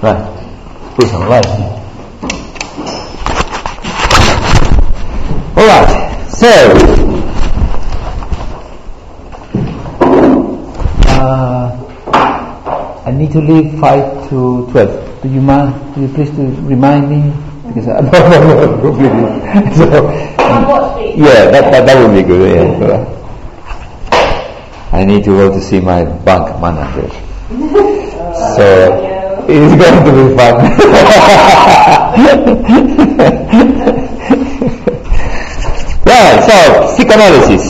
Right. Put some light here. Alright, so I need to leave 5 to 12. Do you mind? Do you please to remind me? Because I don't know completely. So, yeah, that would be good. Yeah. I need to go to see my bank manager. So it's going to be fun. Right, so psychoanalysis.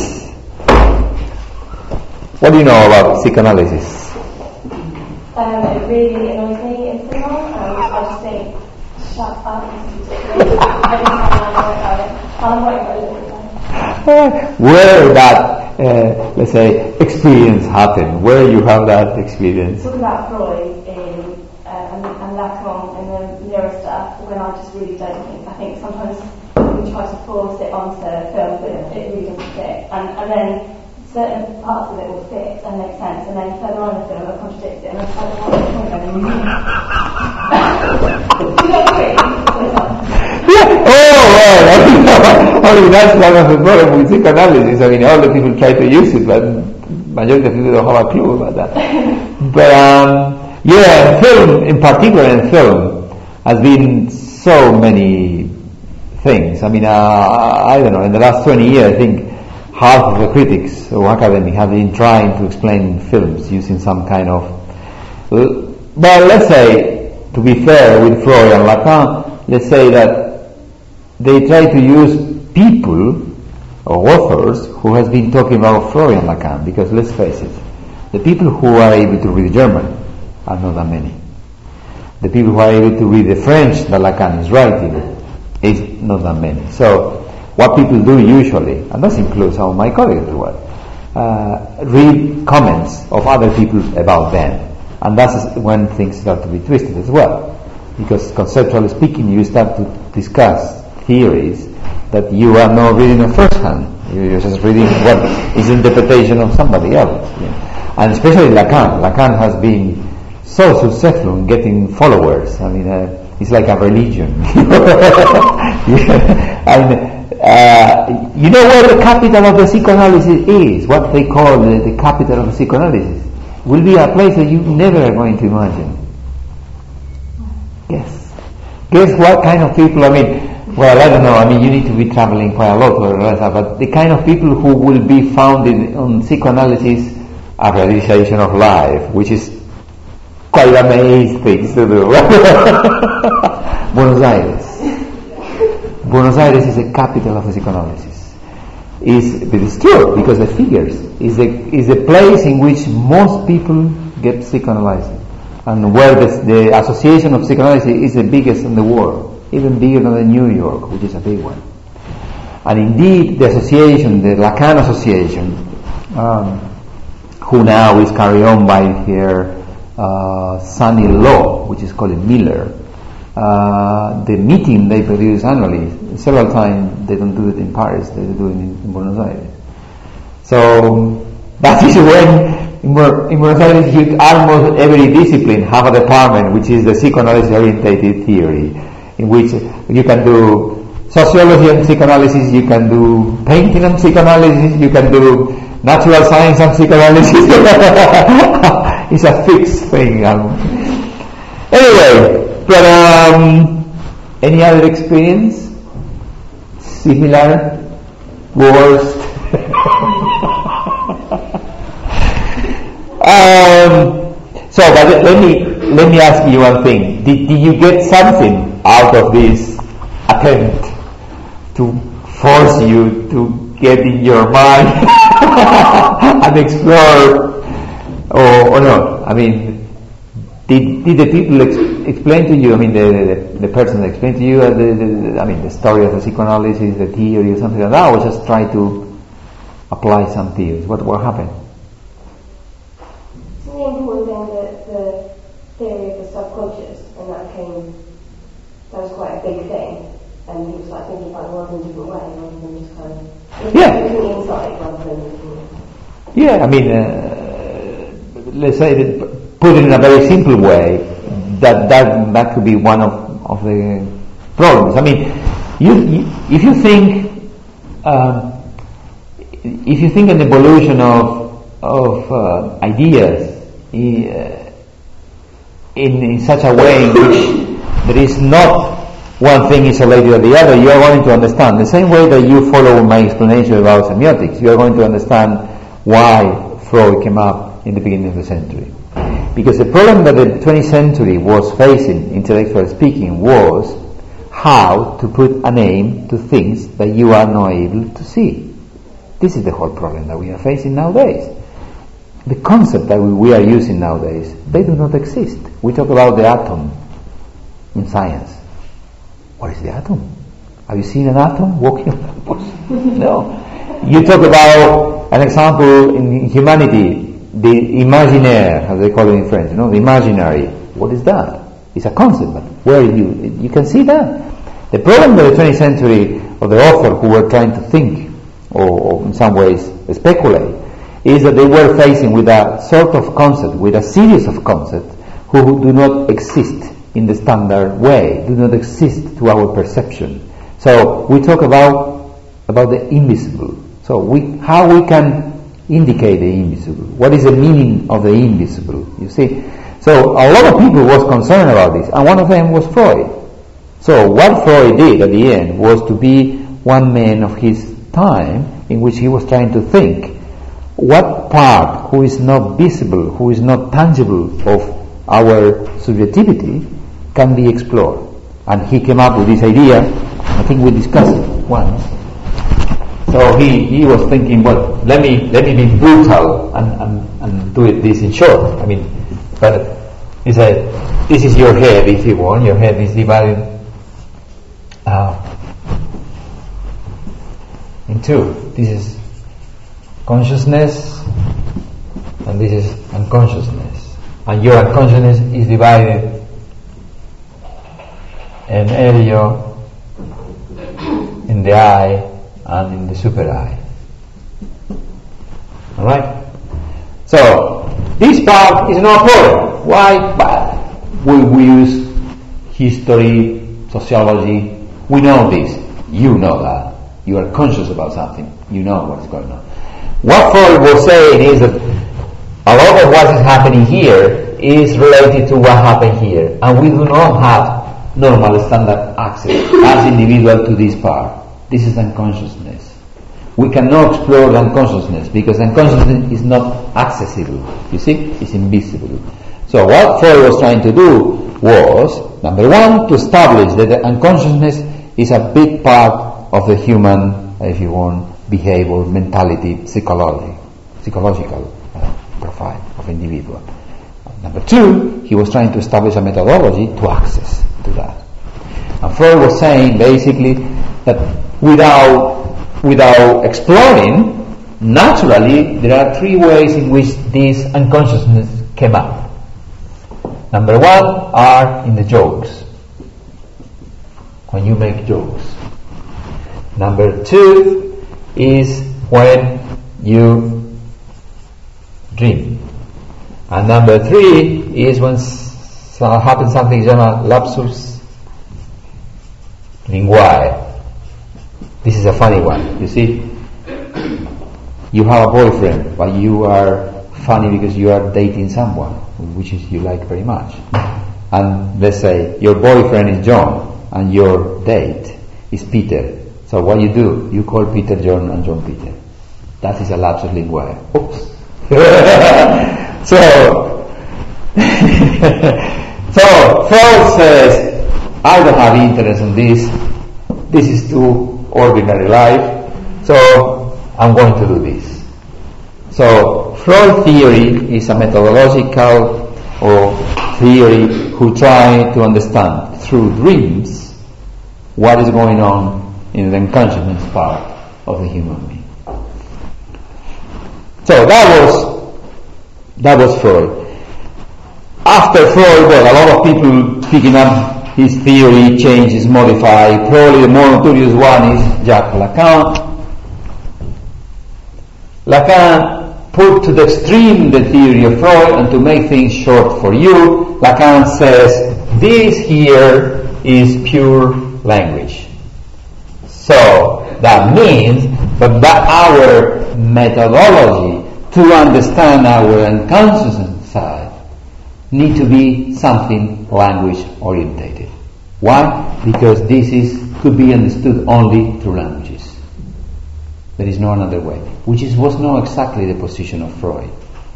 What do you know about psychoanalysis? It really annoys me in cinema. I just think, shut up. Every time I know about it, I'm waiting for a little time. Where that, let's say, experience happened? Where you have that experience? Talking about Freud and Lacan and the neuro stuff, when I just really don't think. I think sometimes we try to force it onto film, but it really doesn't fit. And then certain parts of it will fit and make sense, and then further on in the film it contradicts it, and I don't know what the point anymore. Do you agree? Yeah. Oh, well, I mean, that's one of the problems with psychoanalysis. I mean, all the people try to use it, but majority of people don't have a clue about that. But yeah, film, in particular, in film, has been so many things. I mean, I don't know, in the last 20 years, I think half of the critics or academy have been trying to explain films using some kind of... But let's say, to be fair with Freud and Lacan, let's say that they try to use people or authors who has been talking about Freud and Lacan, because let's face it, the people who are able to read German are not that many. The people who are able to read the French that Lacan is writing is not that many. So what people do usually, and that includes some of my colleagues as well, read comments of other people about them, and that's when things start to be twisted as well, because conceptually speaking you start to discuss theories that you are not reading at first hand. You're just reading what is interpretation of somebody else. Yeah. And especially Lacan. Lacan has been so successful in getting followers. I mean, it's like a religion. Yeah. And you know where the capital of the psychoanalysis is? What they call the capital of the psychoanalysis will be a place that you never are going to imagine. Guess what kind of people? I mean, well, I don't know. I mean, you need to be traveling quite a lot to realize that. But the kind of people who will be founded on psychoanalysis, a realization of life, which is quite amazing things to do. Buenos Aires. Buenos Aires is the capital of the psychoanalysis. But it's true, because the figures is the place in which most people get psychoanalyzed, and where the association of psychoanalysis is the biggest in the world, even bigger than New York, which is a big one. And indeed, the association, the Lacan Association, who now is carried on by her son-in-law, which is called Miller. The meeting they produce annually, several times they don't do it in Paris, they do it in Buenos Aires. So that is when in Buenos Aires you almost every discipline have a department which is the psychoanalysis orientated theory, in which you can do sociology and psychoanalysis, you can do painting and psychoanalysis, you can do natural science and psychoanalysis. It's a fixed thing. Anyway, but any other experience? Similar? Worst? So, but let me ask you one thing. Did you get something out of this attempt to force you to get in your mind and explore, or no? I mean, did the people explain to you? I mean, the person that explained to you the story of the psychoanalysis, the theory, or something like that, or just try to apply some theories? What happened? To me, important thing that the theory of the subconscious, and that was quite a big thing, and he was like thinking about the world in a different way rather than just kind of looking inside rather than looking. Yeah, I mean, let's say that, put it in a very simple way, that could be one of the problems. I mean, if you think an evolution of ideas in such a way in which there is not one thing isolated or the other, you are going to understand. The same way that you follow my explanation about semiotics, you are going to understand why Freud came up in the beginning of the century. Because the problem that the 20th century was facing, intellectually speaking, was how to put a name to things that you are not able to see. This is the whole problem that we are facing nowadays. The concept that we are using nowadays, they do not exist. We talk about the atom in science. What is the atom? Have you seen an atom walking on campus? No. You talk about an example in humanity, the imaginaire, as they call it in French, the imaginary. What is that? It's a concept, but where you can see that. The problem with the 20th century, of the author who were trying to think, or in some ways speculate, is that they were facing with a sort of concept, with a series of concepts who do not exist in the standard way, do not exist to our perception. So we talk about the invisible. So how we can indicate the invisible. What is the meaning of the invisible? You see? So a lot of people was concerned about this, and one of them was Freud. So what Freud did at the end was to be one man of his time in which he was trying to think what part who is not visible, who is not tangible of our subjectivity can be explored. And he came up with this idea. I think we discussed it once. So he was thinking, well, let me be brutal and do this in short. I mean, but he said, this is your head, if you want. Your head is divided in two. This is consciousness, and this is unconsciousness. And your unconsciousness is divided in Elio, in the I, and in the super I. Alright? So, this part is not a problem. Why? But we use history, sociology. We know this. You know that. You are conscious about something. You know what's going on. What Freud was saying is that a lot of what is happening here is related to what happened here. And we do not have normal standard access as individual to this part. This is unconsciousness. We cannot explore the unconsciousness because unconsciousness is not accessible. You see? It's invisible. So what Freud was trying to do was, number one, to establish that the unconsciousness is a big part of the human, if you want, behavior, mentality, psychological profile of individual. Number two, he was trying to establish a methodology to access to that. And Freud was saying basically that without exploring, naturally there are three ways in which this unconsciousness came up. Number one are in the jokes, when you make jokes. Number two is when you dream. And number three is when happens something called lapsus linguae. This is a funny one. You see, you have a boyfriend, but you are funny because you are dating someone which you like very much. And let's say your boyfriend is John and your date is Peter. So what you do? You call Peter John and John Peter. That is a lapsus linguae. Oops. So Freud says, I don't have interest in this. This is too ordinary life. So I'm going to do this. So Freud theory is a methodological or theory who try to understand through dreams what is going on in the unconsciousness part of the human being. So that was Freud. After Freud, well, a lot of people picking up his theory, changes, modify. Probably the more notorious one is Jacques Lacan. Lacan put to the extreme the theory of Freud and to make things short for you, Lacan says this here is pure language. So that means that our methodology to understand our unconscious side need to be something language orientated. Why? Because this could be understood only through languages. There is no another way, which was not exactly the position of Freud.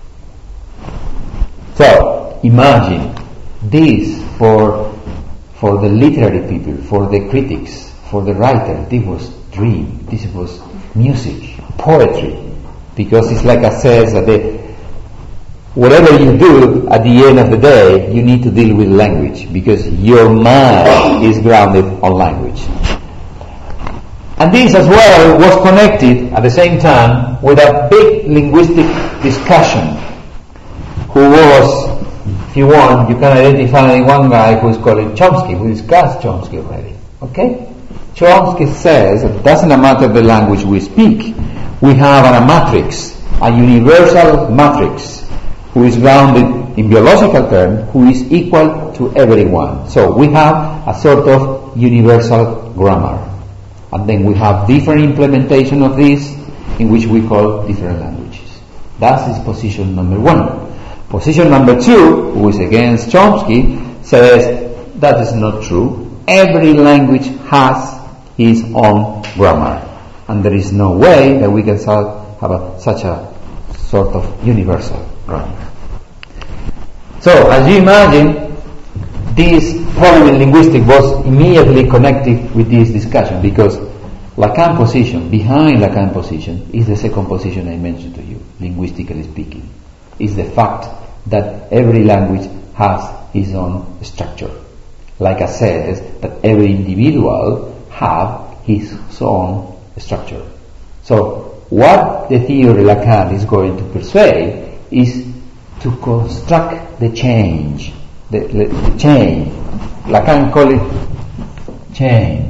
So imagine this for the literary people, for the critics, for the writer. This was dream. This was music, poetry, because it's like I says that whatever you do at the end of the day, you need to deal with language because your mind is grounded on language. And this as well was connected at the same time with a big linguistic discussion who was, if you want, you can identify one guy who is called Chomsky. We discussed Chomsky already. Okay? Chomsky says it doesn't matter the language we speak, we have a matrix, a universal matrix, who is grounded in biological terms, who is equal to everyone. So we have a sort of universal grammar. And then we have different implementation of this in which we call different languages. That is position number one. Position number two, who is against Chomsky, says that is not true. Every language has its own grammar. And there is no way that we can have such a sort of universal grammar. So, as you imagine, this problem in linguistics was immediately connected with this discussion because Lacan position, behind Lacan position, is the second position I mentioned to you, linguistically speaking. Is the fact that every language has its own structure. Like I said, that every individual have his own structure. So, what the theory Lacan is going to persuade is to construct the change, the chain. Lacan call it chain.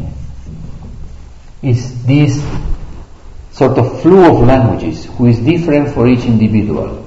Is this sort of flow of languages who is different for each individual.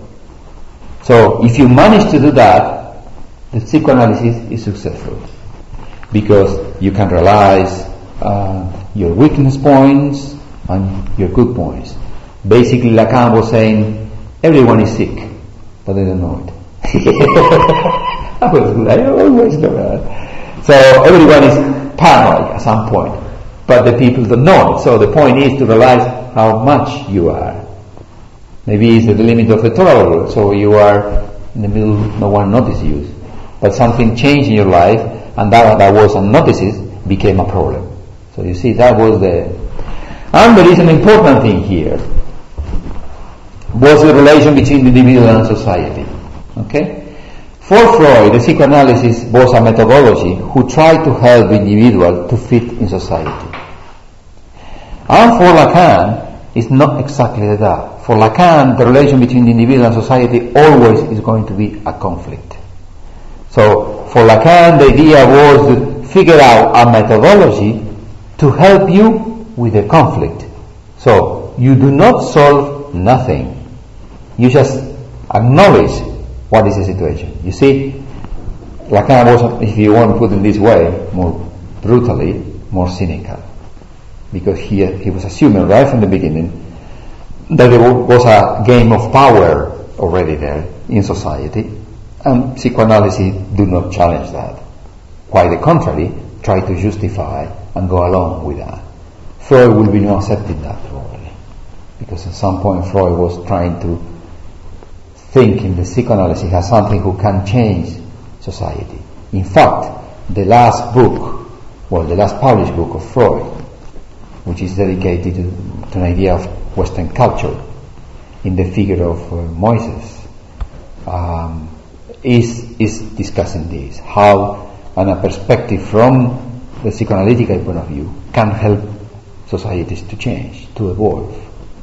So if you manage to do that, the psychoanalysis is successful because you can realize your weakness points and your good points. Basically, Lacan was saying everyone is sick, but they don't know it. That was good. I always know that. So everyone is paranoid at some point, but the people don't know it. So the point is to realize how much you are. Maybe it's at the limit of the tolerable, so you are in the middle, no one notices you. But something changed in your life, and that was unnoticed became a problem. So you see, that was the... And there is an important thing here. Was the relation between the individual and society. Okay? For Freud, the psychoanalysis was a methodology who tried to help the individual to fit in society. And for Lacan, it's not exactly that. For Lacan, the relation between the individual and society always is going to be a conflict. So, for Lacan, the idea was to figure out a methodology to help you with the conflict. So, you do not solve nothing. You just acknowledge what is the situation. You see, Lacan was, if you want to put it this way, more brutally, more cynical. Because he was assuming right from the beginning that there was a game of power already there in society, and psychoanalysis do not challenge that. Quite the contrary, try to justify and go along with that. Freud will be not accepting that probably, because at some point Freud was trying to think in the psychoanalysis as something who can change society. In fact, the last published book of Freud, which is dedicated to an idea of Western culture in the figure of Moises, is discussing this, how and a perspective from the psychoanalytical point of view can help societies to change, to evolve.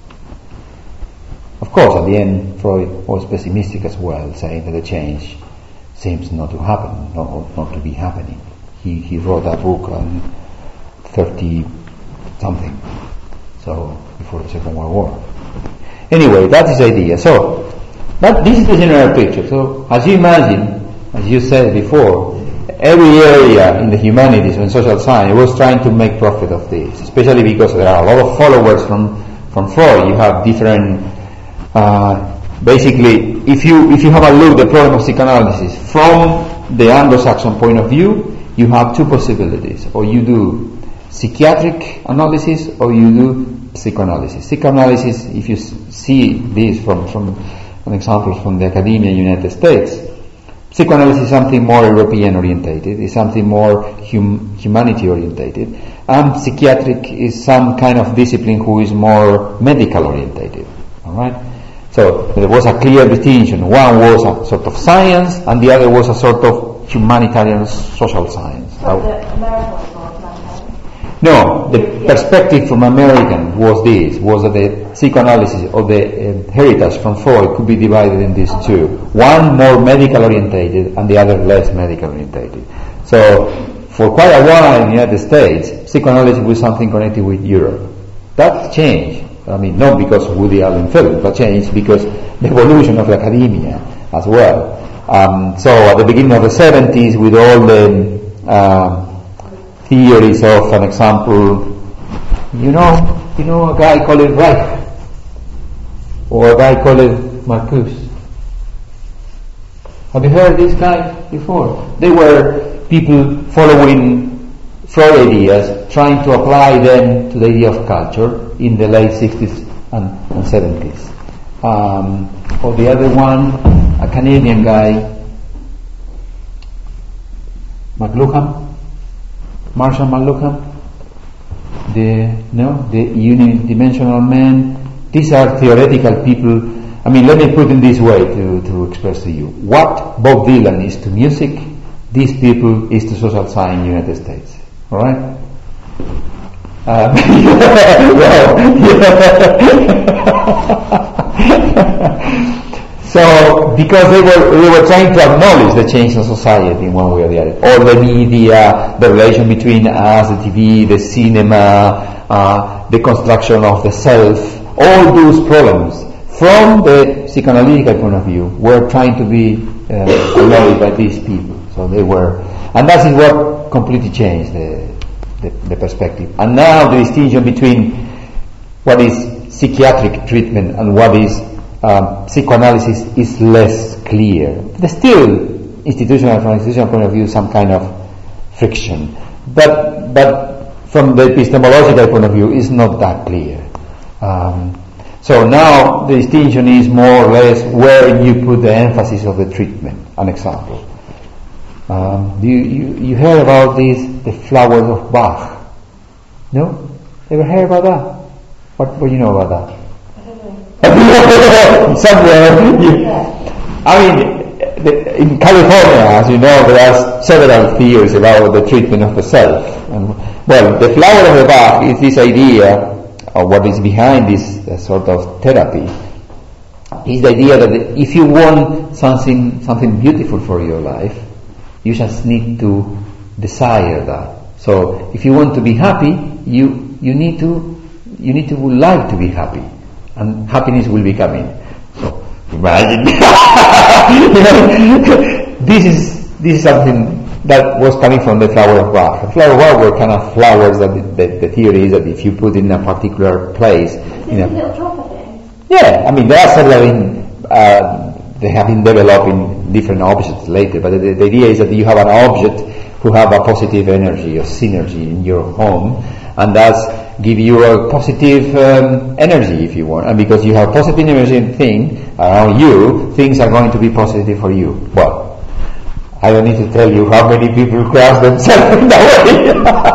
Of course, at the end, Freud was pessimistic as well, saying that the change seems not to happen, not to be happening. He wrote that book on 30 something, so before the Second World War. Anyway, that is the idea. So, this is the general picture. So, as you imagine, as you said before, every area in the humanities and social science was trying to make profit of this, especially because there are a lot of followers from Freud. You have different, basically, if you have a look at the problem of psychoanalysis from the Anglo-Saxon point of view, you have two possibilities. Or you do psychiatric analysis or you do psychoanalysis. Psychoanalysis, if you see this from an example from the academia in the United States, psychoanalysis is something more European orientated, is something more humanity orientated, and psychiatric is some kind of discipline who is more medical orientated. Alright? So there was a clear distinction. One was a sort of science and the other was a sort of humanitarian social science. So the American was more humanitarian? No, the perspective from American was that the psychoanalysis or the heritage from Freud could be divided in these two. One more medical orientated and the other less medical orientated. So for quite a while in the United States, psychoanalysis was something connected with Europe. That changed. I mean, not because Woody Allen film, but changed because the evolution of academia as well. So at the beginning of the 70s, with all the theories of, an example, you know a guy called Reich, or a guy called Marcuse. Have you heard these guys before? They were people following Freud ideas, trying to apply them to the idea of culture in the late 60s and 70s. Or the other one, a Canadian guy, Marshall McLuhan, the unidimensional man. These are theoretical people. I mean, let me put it this way to express to you. What Bob Dylan is to music, these people is to social science in the United States. Alright? So, because they were trying to acknowledge the change in society in one way or the other. All the media, the relation between us, the TV, the cinema, the construction of the self, all those problems, from the psychoanalytical point of view, were trying to be acknowledged by these people. So they were, and that is what completely changed the perspective. And now the distinction between what is psychiatric treatment and what is psychoanalysis is less clear. There's still from institutional point of view, some kind of friction, but from the epistemological point of view, it's not that clear. So now the distinction is more or less where you put the emphasis of the treatment. An example. You heard about the flowers of Bach? No? Ever heard about that? What do you know about that? Somewhere. I mean, in California, as you know, there are several theories about the treatment of the self. And, well, the flower of the Bach is this idea, or what is behind this sort of therapy, is the idea that if you want something beautiful for your life, you just need to desire that. So, if you want to be happy, you need to like to be happy, and happiness will be coming. So, imagine, this is something that was coming from the flower of Bach. The flower of Bach were kind of flowers that the theory is that if you put in a particular place, a little drop of it. Yeah, I mean there are several they have been developing different objects later, but the idea is that you have an object who have a positive energy or synergy in your home, and that's give you a positive energy if you want, and because you have positive energy thing around you, things are going to be positive for you. Well, I don't need to tell you how many people cross themselves in that way.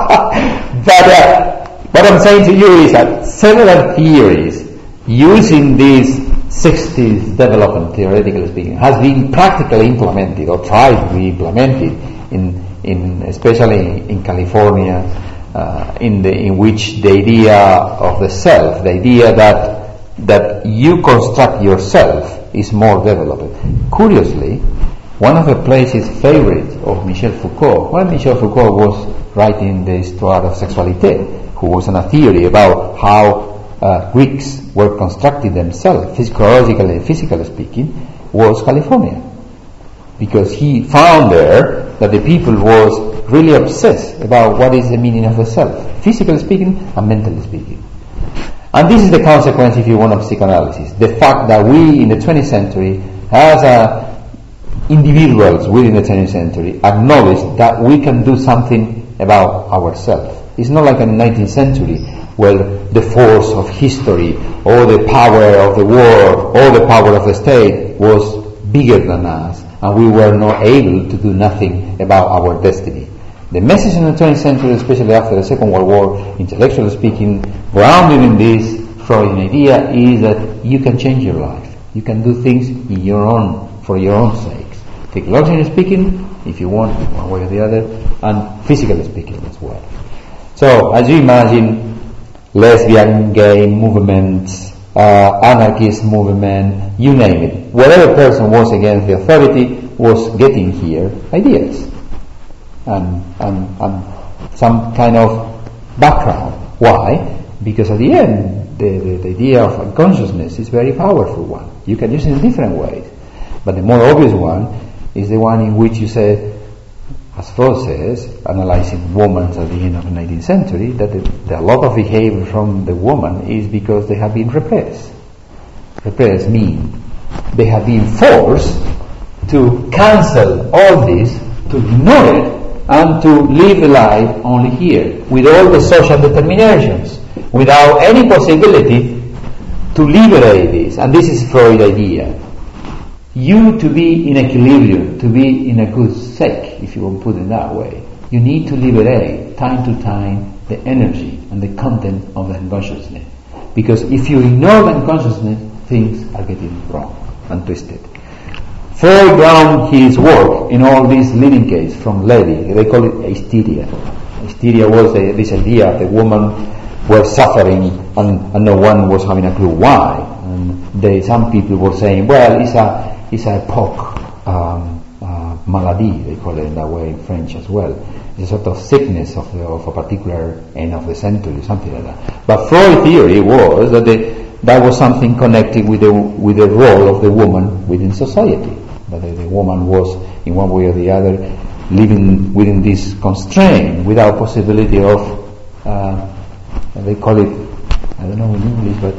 But what I'm saying to you is that several theories using these 60s development, theoretically speaking, has been practically implemented or tried to be implemented in especially in California, in which the idea of the self, the idea that you construct yourself, is more developed. Curiously, one of the places favorite of Michel Foucault, when Michel Foucault was writing the Histoire of Sexualité, who was on a theory about how Greeks were constructing themselves, physiologically and physically speaking, was California. Because he found there that the people was really obsessed about what is the meaning of the self, physically speaking and mentally speaking. And this is the consequence, if you want, of psychoanalysis. The fact that we in the 20th century, as individuals within the 20th century, acknowledge that we can do something about ourselves. It's not like in the 19th century where the force of history or the power of the war or the power of the state was bigger than us, and we were not able to do nothing about our destiny. The message in the 20th century, especially after the Second World War, intellectually speaking, grounded in this Freudian idea, is that you can change your life. You can do things for your own sakes. Psychologically speaking, if you want, one way or the other, and physically speaking as well. So, as you imagine, lesbian, gay movements, anarchist movement, you name it. Whatever person was against the authority was getting here ideas and some kind of background. Why? Because at the end, the idea of unconsciousness is a very powerful one. You can use it in different ways. But the more obvious one is the one in which you say, as Freud says, analyzing women at the end of the 19th century, that a lot of behavior from the woman is because they have been repressed. Repressed means they have been forced to cancel all this, to ignore it, and to live a life only here, with all the social determinations, without any possibility to liberate this. And this is Freud's idea. You to be in equilibrium, to be in a good state, if you want to put it that way, you need to liberate, time to time, the energy and the content of the unconsciousness. Because if you ignore the unconsciousness, things are getting wrong and twisted. Freud ground his work in all these leading cases from Levy. They call it hysteria. Hysteria was this idea that women were suffering and no one was having a clue why. And some people were saying, well, it's a époque maladie, they call it in that way in French as well. It's a sort of sickness of a particular end of the century, something like that. But Freud's theory was that that was something connected with the role of the woman within society. That the woman was, in one way or the other, living within this constraint, without possibility of, they call it, I don't know in English, but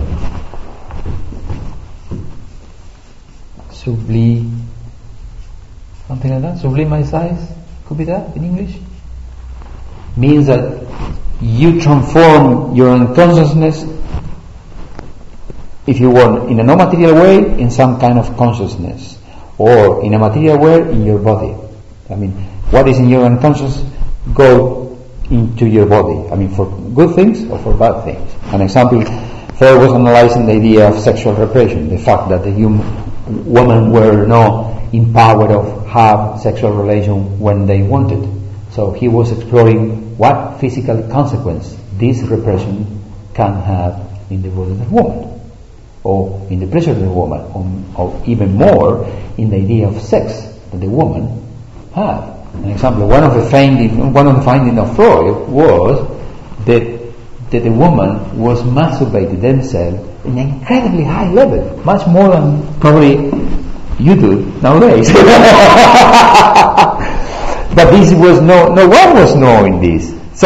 something like that, sublimatized, could be that in English? Means that you transform your unconsciousness, if you want, in a non-material way, in some kind of consciousness, or in a material way, in your body. I mean, what is in your unconscious go into your body. I mean, for good things or for bad things. An example, Freud was analyzing the idea of sexual repression, the fact that the women were not empowered of have sexual relation when they wanted. So he was exploring what physical consequence this repression can have in the body of the woman, or in the pleasure of the woman, or even more in the idea of sex that the woman had. An example, one of the findings of Freud was that the woman was masturbating themselves in an incredibly high level, much more than probably you do nowadays. But this was no one was knowing this. So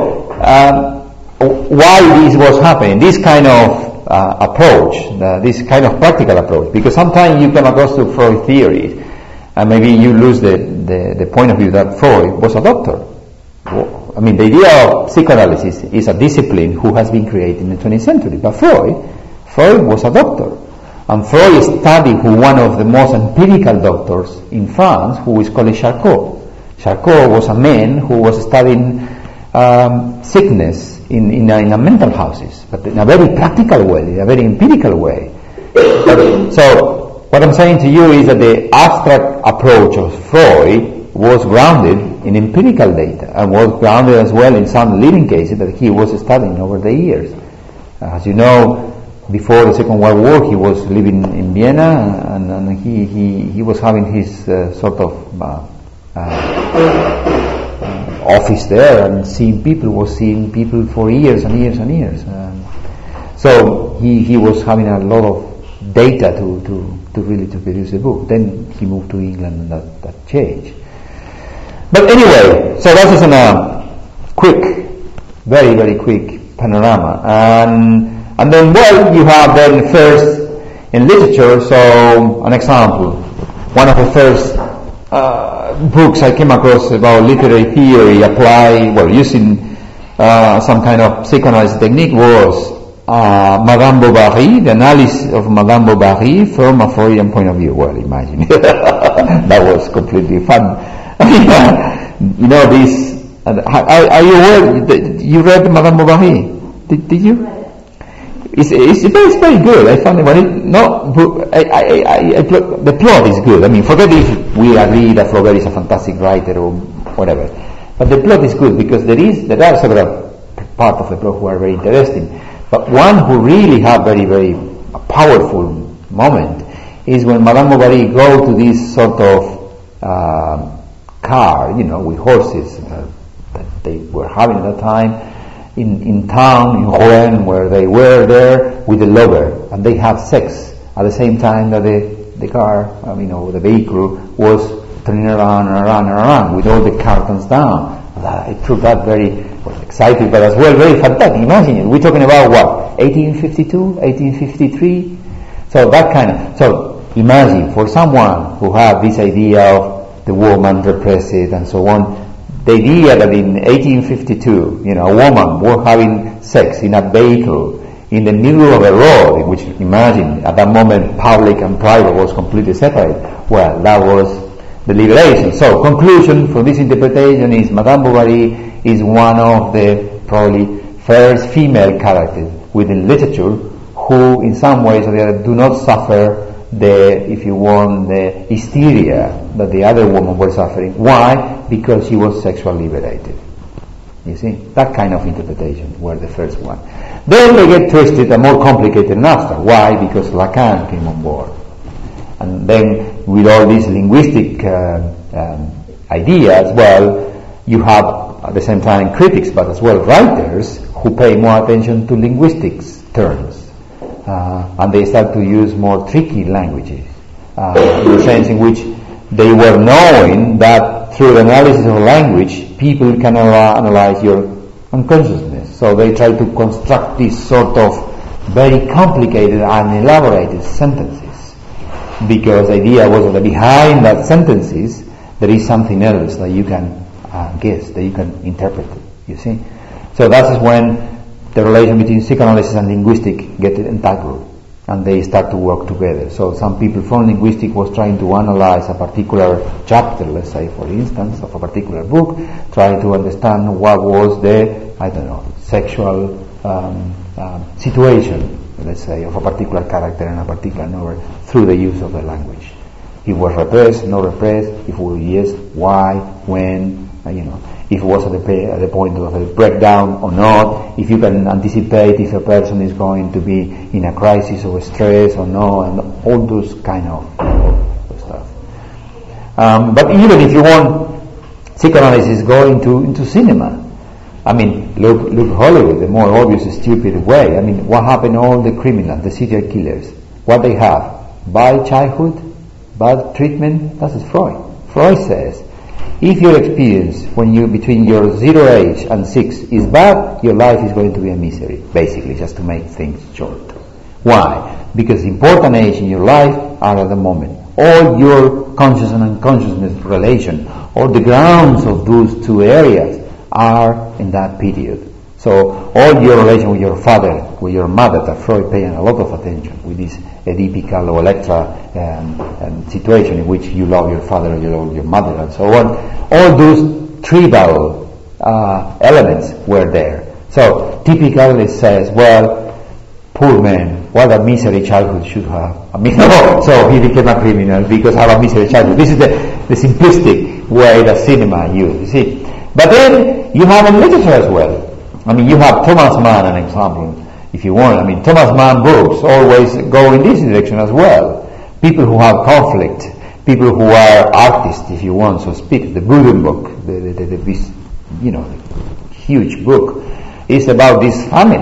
why this was happening? This kind of approach, this kind of practical approach, because sometimes you come across to Freud theories, and maybe you lose the point of view that Freud was a doctor. I mean, the idea of psychoanalysis is a discipline who has been created in the 20th century, but Freud was a doctor. And Freud studied one of the most empirical doctors in France, who is called Charcot. Charcot was a man who was studying sickness in a mental houses, but in a very practical way, in a very empirical way. So, what I'm saying to you is that the abstract approach of Freud was grounded in empirical data, and was grounded as well in some leading cases that he was studying over the years. As you know, before the Second World War, he was living in Vienna, and he was having his sort of office there, and was seeing people for years and years and years. So So he was having a lot of data to really to produce a book. Then he moved to England, and that changed. But anyway, so that is a quick, very, very quick panorama. And then, well, you have then first in literature, so an example. One of the first books I came across about literary theory using some kind of psychoanalysis technique was Madame Bovary, the analysis of Madame Bovary from a Freudian point of view. Well, imagine. That was completely fun. You know, this. Are you aware? You read Madame Bovary? Did you? It's very good. I found it the plot is good. I mean, forget if we agree that Flaubert is a fantastic writer or whatever, but the plot is good because there are several parts of the plot who are very interesting. But one who really have very, very powerful moment is when Madame Bovary go to this sort of car, you know, with horses that they were having at that time in town, in Rouen, where they were there with the lover, and they have sex at the same time that the car, the vehicle was turning around and around and around with all the curtains down. I took that very exciting, but as well very fantastic. Imagine it. We're talking about what? 1852, 1853. So that kind of. So imagine for someone who had this idea of the woman repressed and so on. The idea that in 1852, a woman was having sex in a vehicle in the middle of a road, in which, imagine, at that moment, public and private was completely separate. Well, that was the liberation. So, conclusion from this interpretation is Madame Bovary is one of the probably first female characters within literature who, in some ways or the other, do not suffer the hysteria that the other women were suffering. Why? Because she was sexually liberated. You see? That kind of interpretation were the first one. Then they get twisted and more complicated and abstract. Why? Because Lacan came on board. And then with all these linguistic ideas, well, you have at the same time critics, but as well writers who pay more attention to linguistics terms. And they start to use more tricky languages, in the sense in which they were knowing that through the analysis of language, people can analyze your unconsciousness. So they try to construct this sort of very complicated and elaborated sentences, because the idea was that behind that sentences there is something else that you can guess, that you can interpret. You see, so that is when the relation between psychoanalysis and linguistic get entangled, and they start to work together. So some people from linguistic was trying to analyze a particular chapter, let's say, for instance, of a particular book, trying to understand what was the, sexual situation, let's say, of a particular character in a particular novel through the use of the language. If it was repressed, not repressed, if it was yes, why, when, if it was at the point of a breakdown or not, if you can anticipate if a person is going to be in a crisis or stress or no, and all those kind of stuff. But even if you want psychoanalysis go into cinema, look Hollywood, the more obvious stupid way. What happened to all the criminals, the serial killers? What they have? Bad childhood? Bad treatment? That is Freud. Freud says, if your experience when you between your 0 age and 6 is bad, your life is going to be a misery, basically, just to make things short. Why? Because the important age in your life are at the moment. All your conscious and unconsciousness relation, all the grounds of those two areas are in that period. So all your relation with your father, with your mother, that Freud paying a lot of attention with this Oedipical or Electra situation in which you love your father or you love your mother and so on. All those tribal elements were there. So typically it says, well, poor man, what a misery childhood should have. So he became a criminal because of a misery childhood. This is the simplistic way that cinema used, you see. But then you have in literature as well. You have Thomas Mann, an example, if you want. Thomas Mann books always go in this direction as well. People who have conflict, people who are artists, if you want, so speak. The Buddenbrook, this huge book, is about this family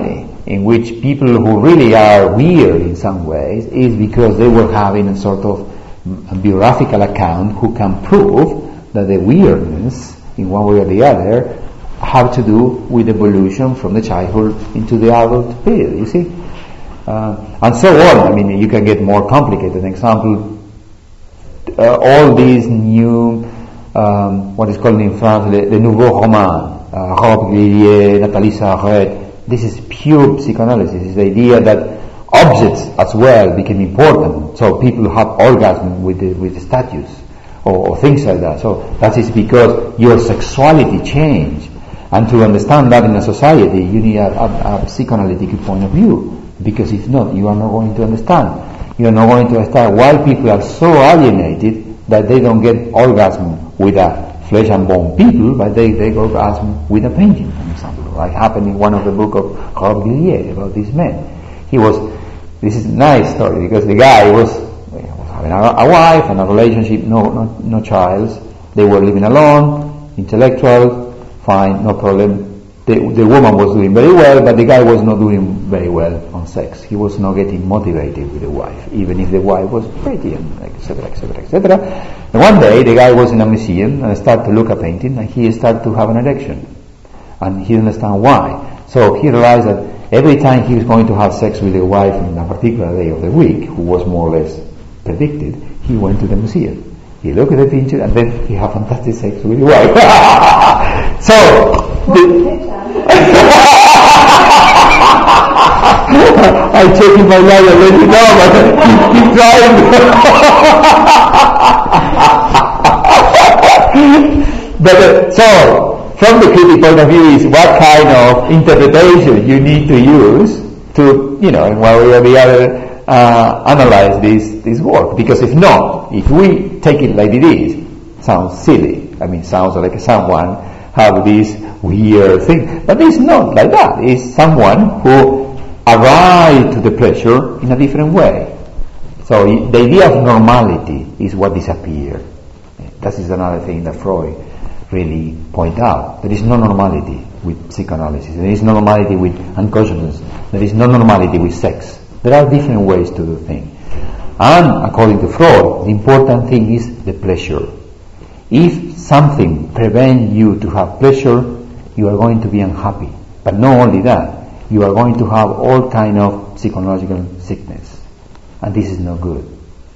in which people who really are weird in some ways is because they were having a sort of biographical account who can prove that the weirdness, in one way or the other, have to do with evolution from the childhood into the adult period, you see? And so on. I mean, you can get more complicated. An example, all these new, what is called in France, the Nouveau Roman, Robbe-Grillet, Nathalie Sarraute, this is pure psychoanalysis. It's the idea that objects as well became important. So people have orgasm with the statues or things like that. So that is because your sexuality changed. And to understand that in a society, you need a psychoanalytic point of view. Because if not, you are not going to understand. You are not going to understand why people are so alienated that they don't get orgasm with a flesh and bone people, but they orgasm with a painting, for example. Like happened in one of the book of Robbe-Grillet about this man. This is a nice story because the guy was having a wife and a relationship, no child. They were living alone, intellectual, fine, no problem. The woman was doing very well, but the guy was not doing very well on sex. He was not getting motivated with the wife, even if the wife was pretty, and etc., etc., etc. And one day, the guy was in a museum and started to look at painting, and he started to have an erection. And he didn't understand why. So he realized that every time he was going to have sex with the wife in a particular day of the week, who was more or less predicted, he went to the museum. He looked at the picture, and then he had fantastic sex with the wife. So, I check in my life and let you know, but keep trying. But so, from the critic point of view is what kind of interpretation you need to use to, in one way or the other, analyze this work. Because if not, if we take it like it is, sounds silly. I mean, sounds like someone have this weird thing. But it's not like that. It's someone who arrived to the pleasure in a different way. So the idea of normality is what disappeared. That is another thing that Freud really pointed out. There is no normality with psychoanalysis. There is no normality with unconsciousness. There is no normality with sex. There are different ways to do things. And according to Freud, the important thing is the pleasure. If something prevents you to have pleasure, you are going to be unhappy. But not only that, you are going to have all kind of psychological sickness. And this is not good.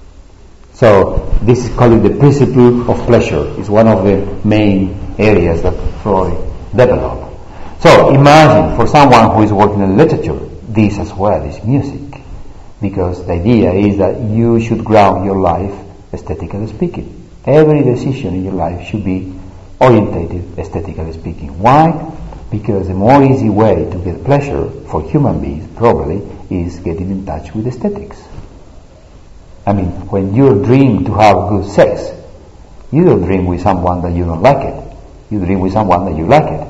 So this is called the principle of pleasure. It's one of the main areas that Freud developed. So imagine for someone who is working in literature, this as well is music. Because the idea is that you should ground your life aesthetically speaking. Every decision in your life should be orientated aesthetically speaking. Why? Because the more easy way to get pleasure for human beings probably is getting in touch with aesthetics. I mean, when you dream to have good sex, you don't dream with someone that you don't like it. You dream with someone that you like it.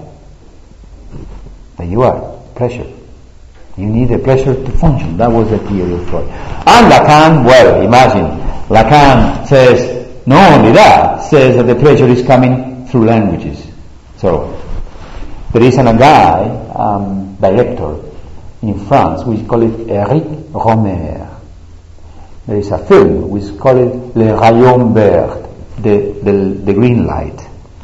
That you are pleasure. You need the pleasure to function. That was the theory of Freud. And Lacan, well, imagine, Lacan says, not only that, says that the pleasure is coming through languages. So, there is a guy, director in France, we call it Eric Romer. There is a film, we call it Le Rayon Vert, the green light.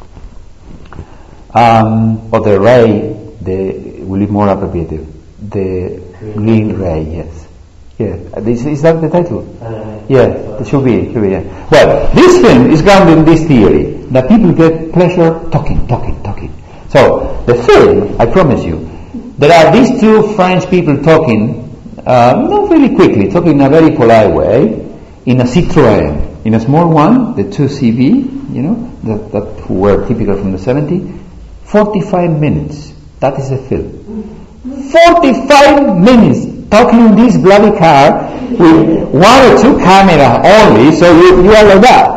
Or the ray, will be more appropriate. The green ray, yes. Yeah, is that the title? Yeah, it should be, yeah. Well, this film is grounded in this theory, that people get pleasure talking. So, the film, I promise you, there are these two French people talking, not very quickly, talking in a very polite way, in a Citroën, in a small one, the 2CV, that who were typical from the 70s, 45 minutes, that is a film. 45 minutes talking in this bloody car with one or two cameras only, so you are like that,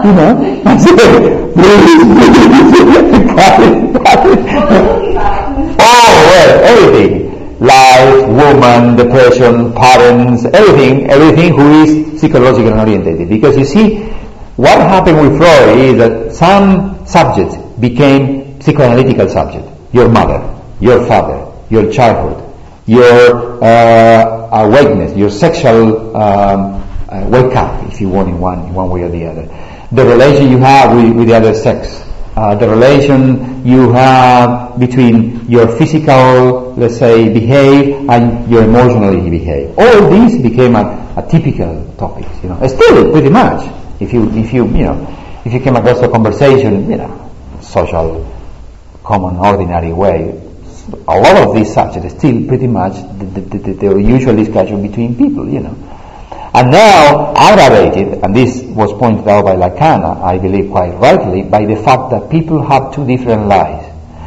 Oh, well, everything. Life, woman, depression, parents, everything who is psychologically oriented. Because you see, what happened with Freud is that some subjects became psychoanalytical subjects. Your mother, your father, your childhood, your awakeness, your sexual wake up, if you want, in one way or the other. The relation you have with the other sex. The relation you have between your physical, let's say, behave and your emotionally behave. All these became a typical topic, Still, pretty much, if you came across a conversation, social, common, ordinary way, a lot of these subjects still pretty much the usual discussion between people, And now aggravated, and this was pointed out by Lacan, I believe quite rightly, by the fact that people have two different life.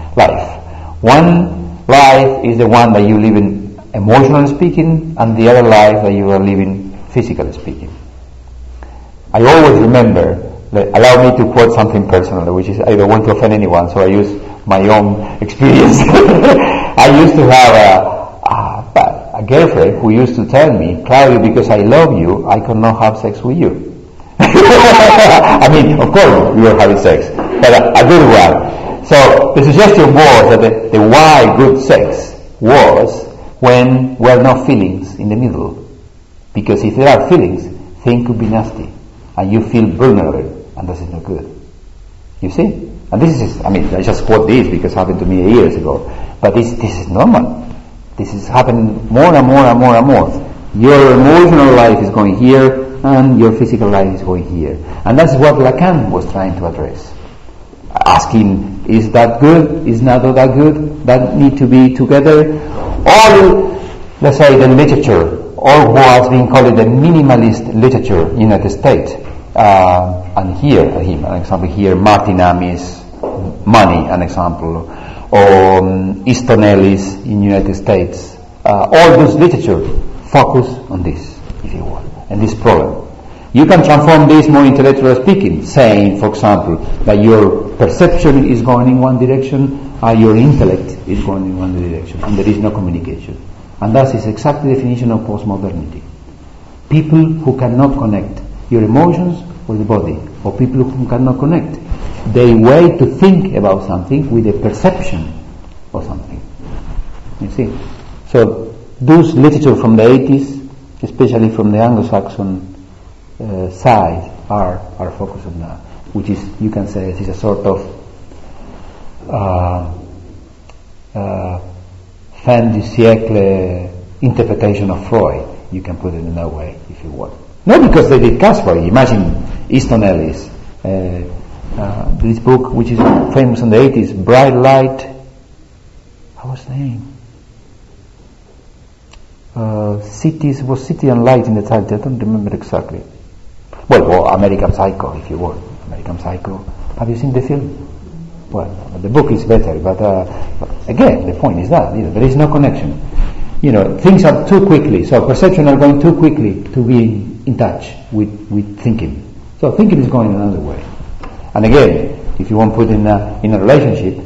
One life is the one that you live in emotionally speaking, and the other life that you are living physically speaking. I always remember, allow me to quote something personal, which is, I don't want to offend anyone, so I use my own experience. I used to have a girlfriend who used to tell me, Claudio, because I love you, I cannot have sex with you. I mean, of course we were having sex, but a good one. So the suggestion was that the why good sex was when there are no feelings in the middle. Because if there are feelings, things could be nasty, and you feel vulnerable, and this is not good. You see? And this is, I just quote this because it happened to me years ago, but this is normal. This is happening more and more and more and more. Your emotional life is going here, and your physical life is going here. And that's what Lacan was trying to address. Asking, is that good? Is not that good? That need to be together? All, let's say, the literature, or what has been called the minimalist literature in the United States, and here, an example here, Martin Amis, Money, an example, or Easton Ellis in the United States. All this literature focus on this, if you want, and this problem. You can transform this more intellectually speaking, saying, for example, that your perception is going in one direction and your intellect is going in one direction, and there is no communication. And that is exactly the definition of postmodernity. People who cannot connect your emotions with the body, or people who cannot connect the way to think about something with a perception of something. You see? So those literature from the 80s, especially from the Anglo-Saxon side, are focused on that, which is, you can say, is a sort of fin du siècle interpretation of Freud. You can put it in that way, if you want. Not because they did Kasparov. Imagine Easton Ellis. This book, which is famous in the 80s, Bright Light, how was the name? City and Light in the title, I don't remember exactly. Well, American Psycho, if you want. American Psycho. Have you seen the film? Well, the book is better, but again, the point is that there is no connection. Things are too quickly, so perception are going too quickly to be in touch with thinking. So thinking is going another way. And again, if you want to put in a relationship,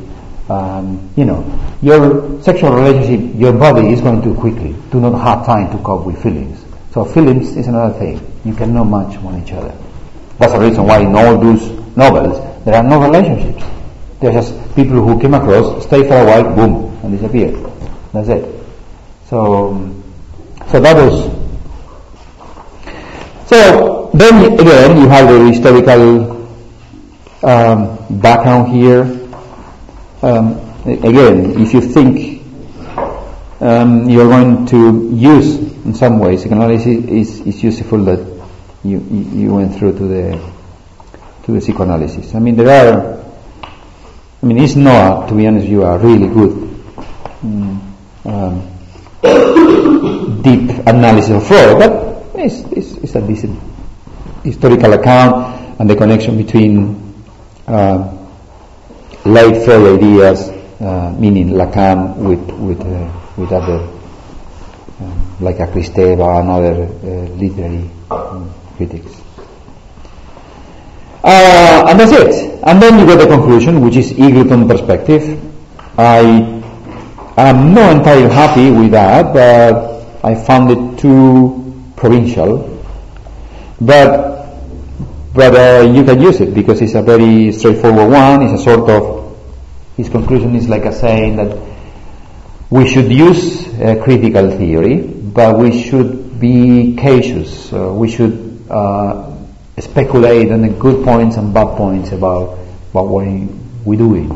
your sexual relationship, your body is going too quickly. Do not have time to cope with feelings. So feelings is another thing. You cannot match on each other. That's the reason why in all those novels there are no relationships. They're just people who came across, stay for a while, boom, and disappear. That's it. So that was. So then again, you have the historical background here. Again, if you think you're going to use, in some ways, psychoanalysis is useful that you went through to the psychoanalysis. It's not, to be honest with you, a really good deep analysis of Freud, but it's a decent historical account and the connection between late Freud ideas, meaning Lacan, with other like Kristeva and other literary critics. And that's it. And then you get the conclusion, which is Eagleton perspective. I am not entirely happy with that, but I found it too provincial. But you can use it because it's a very straightforward one. It's a sort of, his conclusion is like a saying that we should use critical theory, but we should be cautious. We should speculate on the good points and bad points about what we're doing.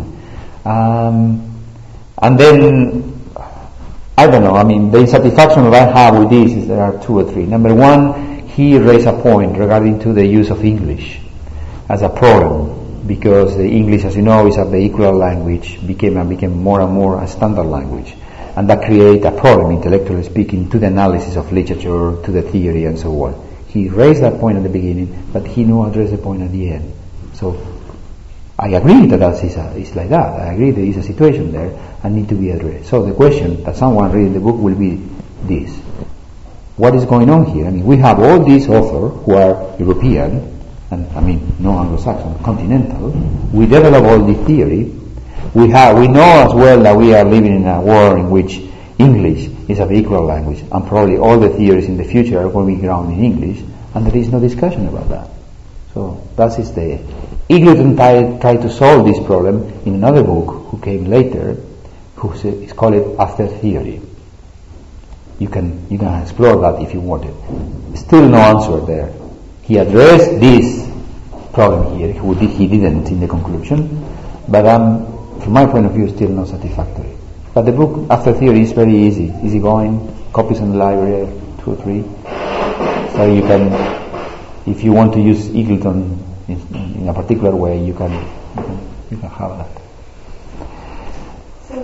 And then, I don't know, I mean, the insatisfaction that I have with this is there are two or three. Number one, he raised a point regarding to the use of English as a problem, because the English, as you know, is a vehicular language, became more and more a standard language, and that created a problem, intellectually speaking, to the analysis of literature, to the theory, and so on. He raised that point at the beginning, but he no addressed the point at the end. So I agree that it's like that. I agree there is a situation there and need to be addressed. So the question that someone reading the book will be this: what is going on here? I mean, we have all these authors who are European, and I mean no Anglo-Saxon, continental. We develop all this theory. We know as well that we are living in a world in which English is a vehicular language, and probably all the theories in the future are going to be grounded in English, and there is no discussion about that. So that is the Eagleton tried to solve this problem in another book who came later, who is called After Theory. You can explore that if you want it. Still no answer there. He addressed this problem here, he didn't in the conclusion, but from my point of view, still not satisfactory. But the book After Theory is very easy going, copies in the library, 2 or 3. So you can, if you want to use Eagleton in a particular way, you can have that. So,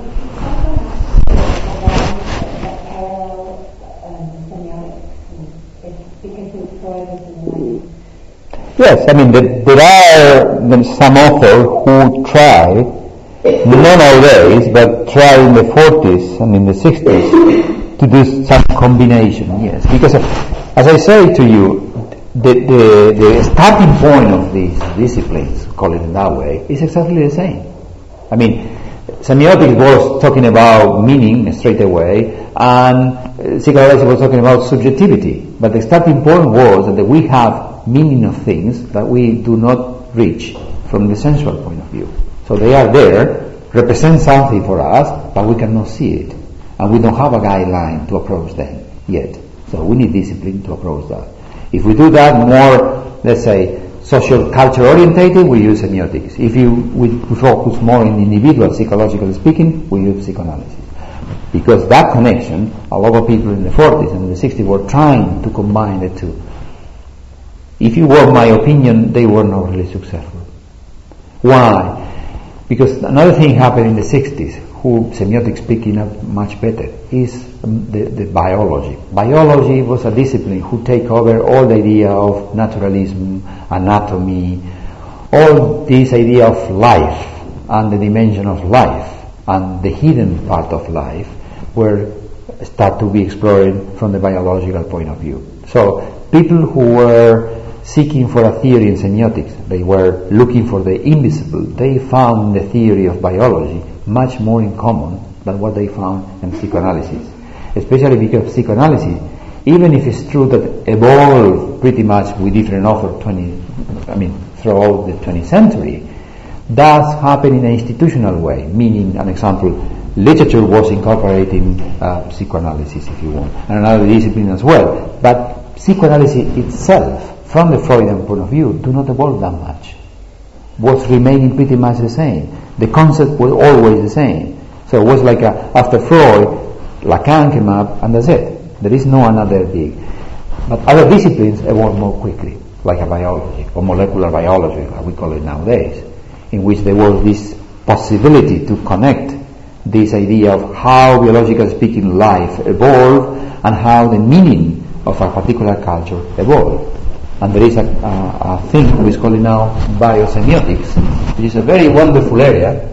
yes, I mean there are some authors who try, not nowadays, but try in the 40s and in the 60s to do some combination. Yes, because as I say to you, the starting point of these disciplines, call it in that way, is exactly the same. I mean, semiotics was talking about meaning straight away, and psychoanalysis was talking about subjectivity. But the starting point was that we have meaning of things that we do not reach from the sensual point of view. So they are there, represent something for us, but we cannot see it, and we don't have a guideline to approach them yet. So we need discipline to approach that. If we do that more, let's say, social culture orientated, we use semiotics. If we focus more in individual, psychologically speaking, we use psychoanalysis. Because that connection, a lot of people in the 40s and the 60s were trying to combine the two. If you want my opinion, they were not really successful. Why? Because another thing happened in the 60s, who semiotics speaking up much better, is the biology. Biology was a discipline who take over all the idea of naturalism, anatomy, all this idea of life and the dimension of life and the hidden part of life were start to be explored from the biological point of view. So people who were seeking for a theory in semiotics, they were looking for the invisible, they found the theory of biology much more in common than what they found in psychoanalysis. Especially because psychoanalysis, even if it's true that evolved pretty much with different authors throughout the 20th century, does happen in an institutional way, meaning, an example, literature was incorporating psychoanalysis, if you want, and another discipline as well. But psychoanalysis itself, from the Freudian point of view, do not evolve that much. Was remaining pretty much the same. The concept was always the same. So it was like after Freud, Lacan came up, and that's it. There is no another big. But other disciplines evolve more quickly, like a biology, or molecular biology, as we call it nowadays, in which there was this possibility to connect this idea of how, biologically speaking, life evolved, and how the meaning of a particular culture evolved. And there is a thing which is called now biosemiotics, which is a very wonderful area.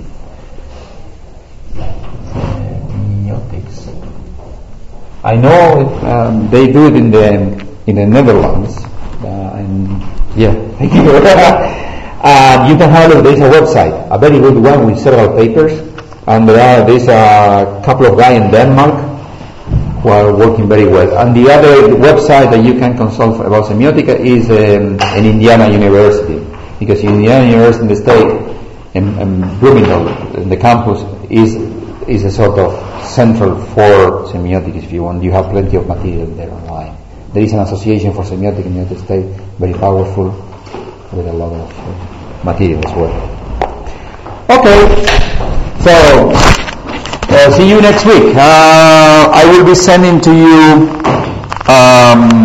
Semiotics. I know they do it in the Netherlands, and yeah, thank you. You can have a look. There is a website, a very good one with several papers, and there's a couple of guys in Denmark who are working very well. And the other website that you can consult about semiotica is in Indiana University, because Indiana University in the state, in Bloomington, in the campus, is a sort of central for semiotics if you want. You have plenty of material there online. There is an association for semiotics in the United States, very powerful, with a lot of material as well. Okay, so see you next week. I will be sending to you